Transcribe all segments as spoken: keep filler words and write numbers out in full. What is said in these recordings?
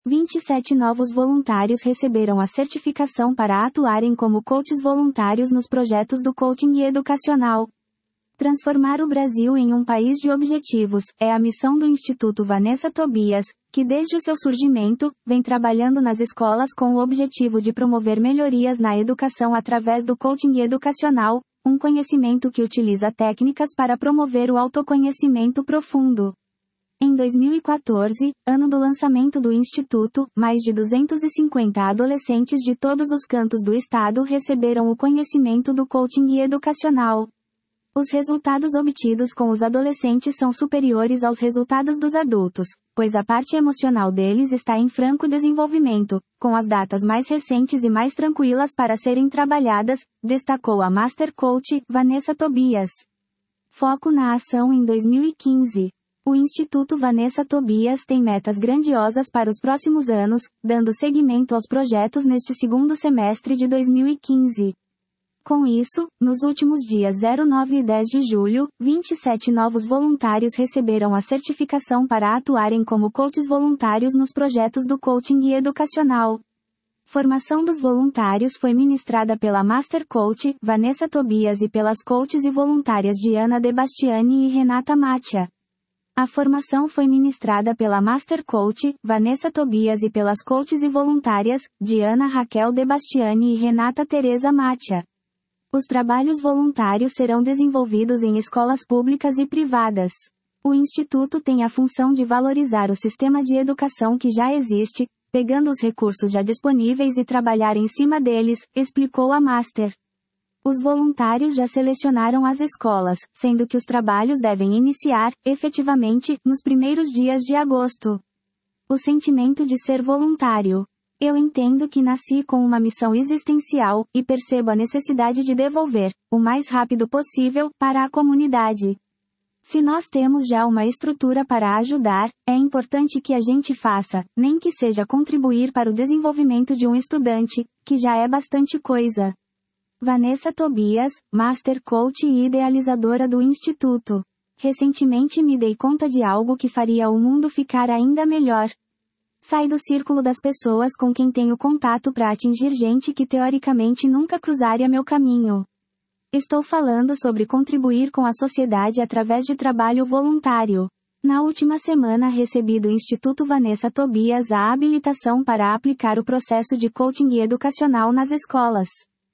vinte e sete novos voluntários receberam a certificação para atuarem como coaches voluntários nos projetos do coaching educacional. Transformar o Brasil em um país de objetivos é a missão do Instituto Vanessa Tobias, que desde o seu surgimento, vem trabalhando nas escolas com o objetivo de promover melhorias na educação através do coaching educacional, um conhecimento que utiliza técnicas para promover o autoconhecimento profundo. Em dois mil e quatorze, ano do lançamento do Instituto, mais de duzentos e cinquenta adolescentes de todos os cantos do estado receberam o conhecimento do coaching educacional. Os resultados obtidos com os adolescentes são superiores aos resultados dos adultos, pois a parte emocional deles está em franco desenvolvimento, com as datas mais recentes e mais tranquilas para serem trabalhadas, destacou a Master Coach, Vanessa Tobias. Foco na ação em dois mil e quinze. O Instituto Vanessa Tobias tem metas grandiosas para os próximos anos, dando seguimento aos projetos neste segundo semestre de dois mil e quinze. Com isso, nos últimos dias nove e dez de julho, vinte e sete novos voluntários receberam a certificação para atuarem como coaches voluntários nos projetos do coaching educacional. Formação dos voluntários foi ministrada pela Master Coach, Vanessa Tobias e pelas coaches e voluntárias Diana De Bastiani e Renata Matia. A formação foi ministrada pela Master Coach, Vanessa Tobias e pelas coaches e voluntárias, Diana Raquel De Bastiani e Renata Teresa Matia. Os trabalhos voluntários serão desenvolvidos em escolas públicas e privadas. O Instituto tem a função de valorizar o sistema de educação que já existe, pegando os recursos já disponíveis e trabalhar em cima deles, explicou a Master. Os voluntários já selecionaram as escolas, sendo que os trabalhos devem iniciar, efetivamente, nos primeiros dias de agosto. O sentimento de ser voluntário. Eu entendo que nasci com uma missão existencial, e percebo a necessidade de devolver, o mais rápido possível, para a comunidade. Se nós temos já uma estrutura para ajudar, é importante que a gente faça, nem que seja contribuir para o desenvolvimento de um estudante, que já é bastante coisa. Vanessa Tobias, Master Coach e idealizadora do Instituto. Recentemente me dei conta de algo que faria o mundo ficar ainda melhor. Sai do círculo das pessoas com quem tenho contato para atingir gente que teoricamente nunca cruzaria meu caminho. Estou falando sobre contribuir com a sociedade através de trabalho voluntário. Na última semana recebi do Instituto Vanessa Tobias a habilitação para aplicar o processo de coaching educacional nas escolas.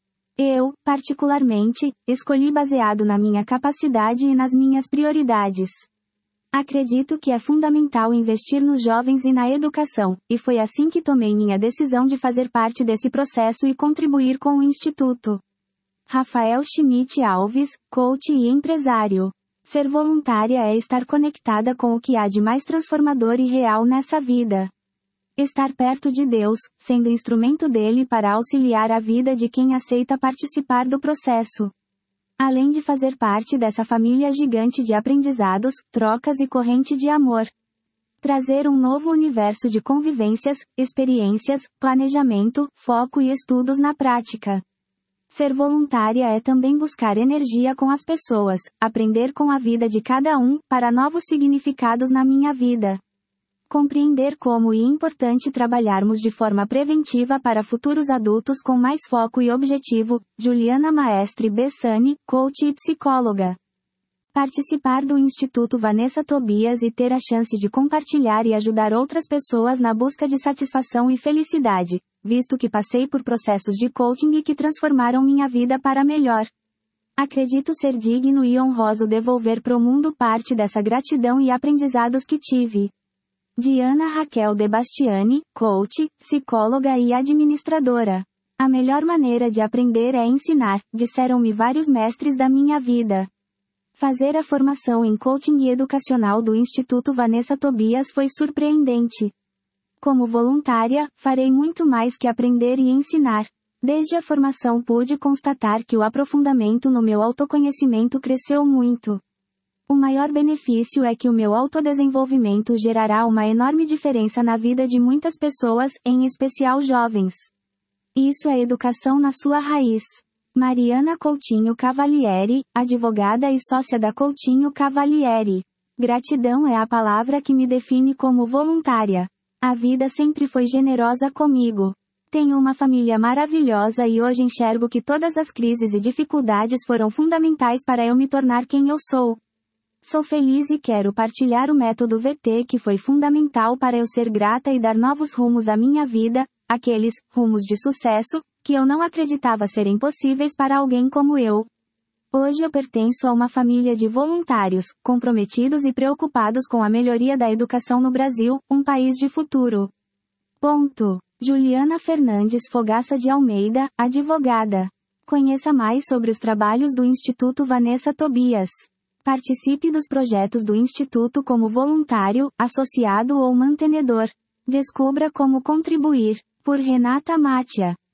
Eu, particularmente, escolhi baseado na minha capacidade e nas minhas prioridades. Acredito que é fundamental investir nos jovens e na educação, e foi assim que tomei minha decisão de fazer parte desse processo e contribuir com o Instituto. Rafael Schmidt Alves, coach e empresário. Ser voluntária é estar conectada com o que há de mais transformador e real nessa vida. Estar perto de Deus, sendo instrumento dele para auxiliar a vida de quem aceita participar do processo. Além de fazer parte dessa família gigante de aprendizados, trocas e corrente de amor. Trazer um novo universo de convivências, experiências, planejamento, foco e estudos na prática. Ser voluntária é também buscar energia com as pessoas, aprender com a vida de cada um, para novos significados na minha vida. Compreender como é importante trabalharmos de forma preventiva para futuros adultos com mais foco e objetivo, Juliana Maestre Bessani, coach e psicóloga. Participar do Instituto Vanessa Tobias e ter a chance de compartilhar e ajudar outras pessoas na busca de satisfação e felicidade, visto que passei por processos de coaching e que transformaram minha vida para melhor. Acredito ser digno e honroso devolver pro mundo parte dessa gratidão e aprendizados que tive. Diana Raquel De Bastiani, coach, psicóloga e administradora. A melhor maneira de aprender é ensinar, disseram-me vários mestres da minha vida. Fazer a formação em coaching educacional do Instituto Vanessa Tobias foi surpreendente. Como voluntária, farei muito mais que aprender e ensinar. Desde a formação pude constatar que o aprofundamento no meu autoconhecimento cresceu muito. O maior benefício é que o meu autodesenvolvimento gerará uma enorme diferença na vida de muitas pessoas, em especial jovens. Isso é educação na sua raiz. Mariana Coutinho Cavalieri, advogada e sócia da Coutinho Cavalieri. Gratidão é a palavra que me define como voluntária. A vida sempre foi generosa comigo. Tenho uma família maravilhosa e hoje enxergo que todas as crises e dificuldades foram fundamentais para eu me tornar quem eu sou. Sou feliz e quero partilhar o método V T que foi fundamental para eu ser grata e dar novos rumos à minha vida, aqueles rumos de sucesso que eu não acreditava serem possíveis para alguém como eu. Hoje eu pertenço a uma família de voluntários, comprometidos e preocupados com a melhoria da educação no Brasil, um país de futuro. Ponto. Juliana Fernandes Fogaça de Almeida, advogada. Conheça mais sobre os trabalhos do Instituto Vanessa Tobias. Participe dos projetos do Instituto como voluntário, associado ou mantenedor. Descubra como contribuir. Por Renata Mátia.